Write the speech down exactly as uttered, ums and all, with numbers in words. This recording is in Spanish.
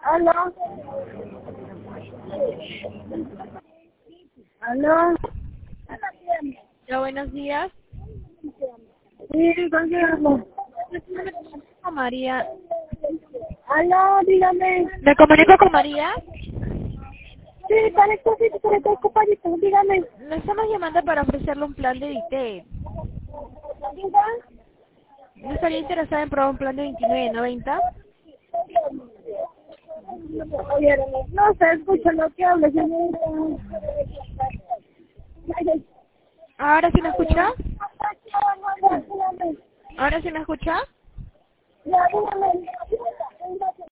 Aló. Aló. Hola, buenos días. Sí, ¿con quién hablo? Con María. Aló, dígame. ¿Me comunico con María? Sí, parece que sí, pero estoy ocupadito, dígame. Le estamos llamando para ofrecerle un plan de Dite. ¿Diga? ¿No estaría interesada en probar un plan de veintinueve noventa? Oye, no se escucha lo que habla, señorita. ¿Ahora sí me escucha? Dígame. ¿Ahora sí me escucha? Ya, dígame.